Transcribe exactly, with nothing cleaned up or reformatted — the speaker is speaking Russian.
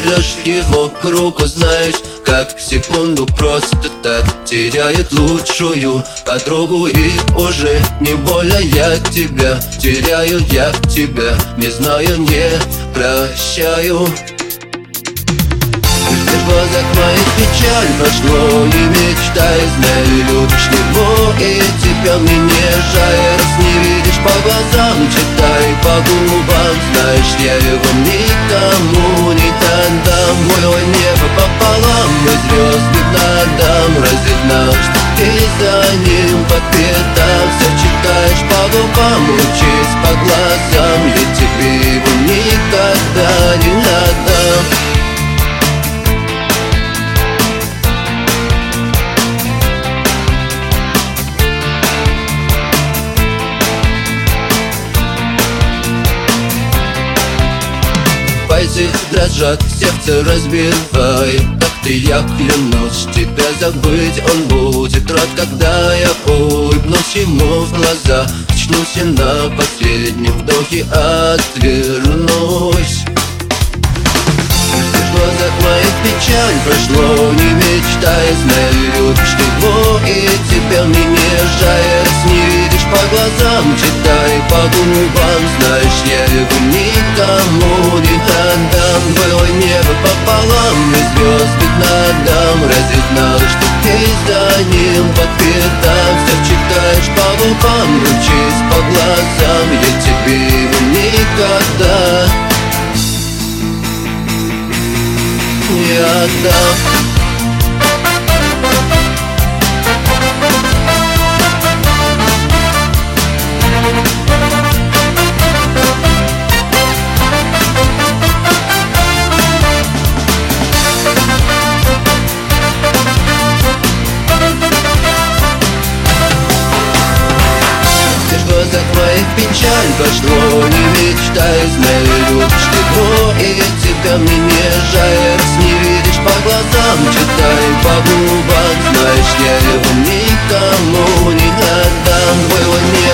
берешь его руку, знаешь, как в секунду просто так теряет лучшую подругу. И уже не больно я тебя теряю, я тебя не знаю, не прощаю. В глазах моих печаль прошло, не мечтай, знаю, любишь его, и тебя мне не жаль. Раз не видишь по глазам, читай по губам, знаешь, я его никому не отдам. Мое небо пополам, мы звезды надам, разве знал, что ты за ним по пятам? Все читаешь по губам, учись по глазам, я тебе его никогда не отдам. Пальцы дрожат, сердце разбивает. Как ты, я клянусь, тебя забыть он будет рад, когда я улыбнусь ему в глаза. Очнусь и на последнем вдохе отвернусь. В глазах моих печаль прошло, не мечтай, знаю, любишь его, и тебя мне не жаль. Раз не видишь по глазам, читай по губам, знаешь, я его никому не отдам. Было небо пополам, и звезды надам, разве знал, что ты за ним по пятам? Все читаешь по губам, учись по глазам, я тебе его никогда не отдам. В твоих печаль прошло, не мечтай, знаю, любишь его, и тебя мне не жаль. Раз не видишь по глазам, читай по губам, знаешь, я его никому не отдам. Было не